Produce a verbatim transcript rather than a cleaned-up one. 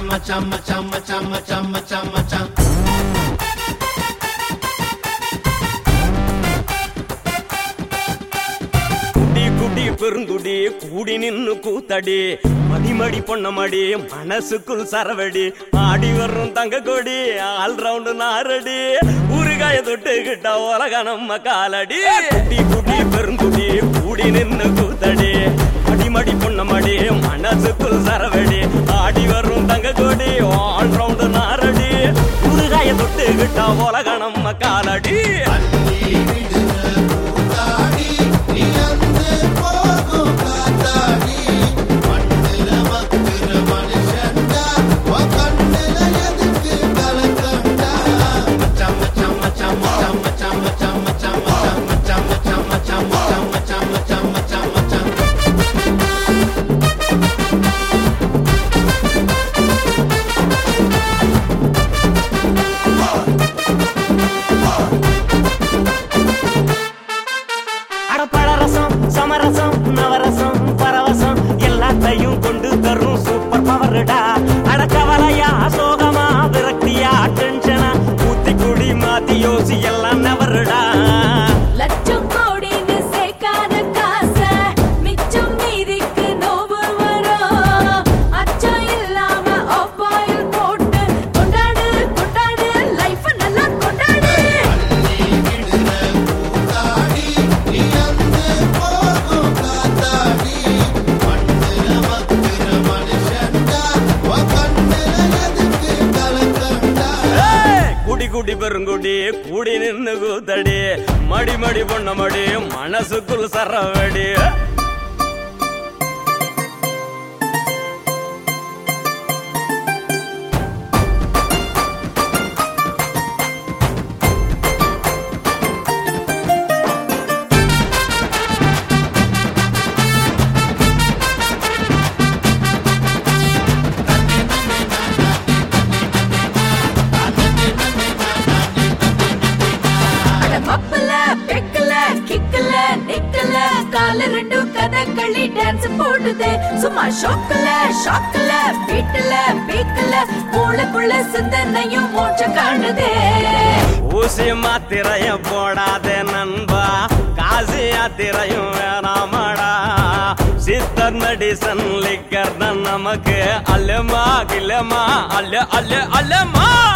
மச்சான் மச்சான் மச்சான் மச்சான் மச்சான் மச்சான் பெருங்குடி கூடி நின்னு கூத்தடி மடிமடி பொன்னமடி மனசுக்குள் சரவடி ஆடி வரும் தங்க கொடி ஆல் ரவுண்டு நாரடி ஊறுகாய தொட்டுக்கிட்ட உலக நம்ம காலடி குட்டி குட்டி பெருங்குடி கூடி நின்னு கூத்தடி மடிமடி பொன்னமடி மனசுக்குள் சரவடி ஆடி வரும் தங்க கொடி ஆல் ரவுண்டு நாரடி ஊறுகாய தொட்டுக்கிட்ட உலக நம்ம காலடி சமரசம் நவரசம் பரவசம் எல்லாத்தையும் கொண்டு தரும் சூப்பர் பவர்டா அடக்கவலையா சோகமா விரக்தியா டென்ஷனா ஊத்தி குடி மாத்தி யோசி எல்லாம் நவருடா லட்சம் கோடின்னு சேர்க்காத காச மிச்சம் மீதிக்கு நோவு வரும் அச்சம் இல்லாம ஆப்பாயில் போட்டு கொண்டாடு கொண்டாடு லைஃப் நல்லா கொண்டாடு குடி பெருங்குடி கூடி நின்னு கூத்தடி மடி மடி பொண்ண மடி மனசுக்குள் சரவடி கால ரெண்டு கதகளி டான்ஸ் போடுதே சும்மா ஷாக்கல ஷாக்கல பீட்டல பீக்கல மூளைக்குள்ள சிந்தனையும் மூச்சு காணுதே ஊசி மாத்திரைய போடாதே நண்பா காசி யாத்திரையும் வேணாமடா சித்தர் மெடிசன் லிக்கர் தான் நமக்கு அல்லமா கில்லமா அல்ல அல்ல அல்லமா